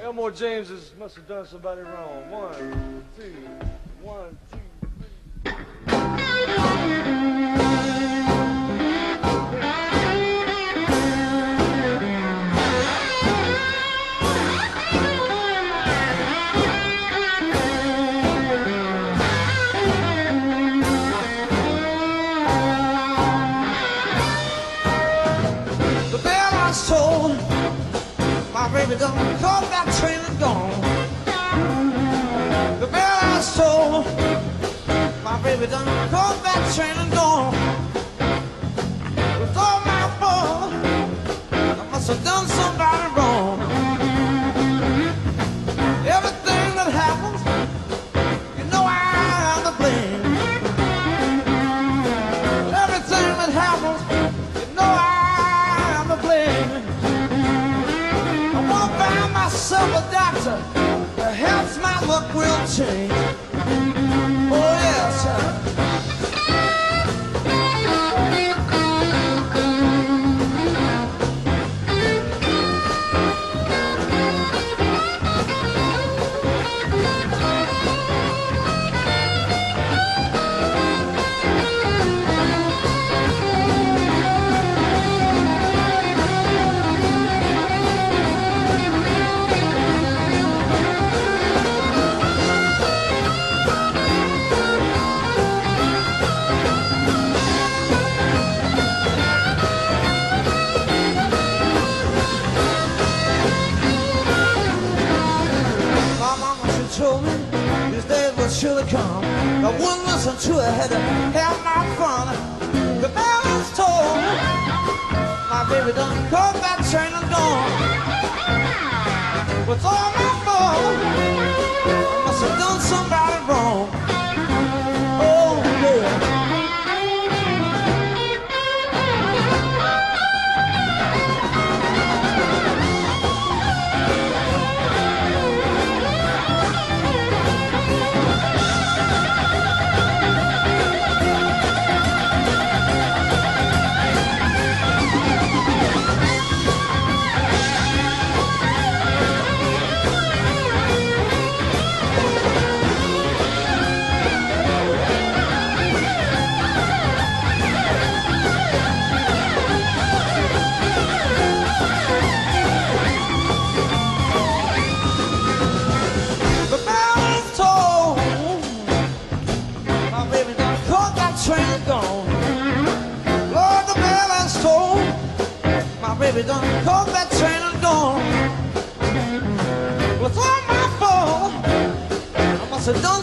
Elmore James must have done somebody wrong. 1, 2, 1, 2, 3. The bell was tolled. My baby done caught that train and gone. The bell has tolled. My baby done caught that train and gone. With all my fault, I must have done somebody wrong. Everything that happens, you know I am to blame. Everything that happens, you know I am to blame. Myself a doctor, perhaps my luck will change. Oh yes. Told me these days would surely come. I wouldn't listen to it, had to have my fun. The bell is tolled. My baby done caught that train and gone. With all my fault, I must have done somebody wrong. Oh yeah. Baby done caught that train and gone. With all my fault, I must have done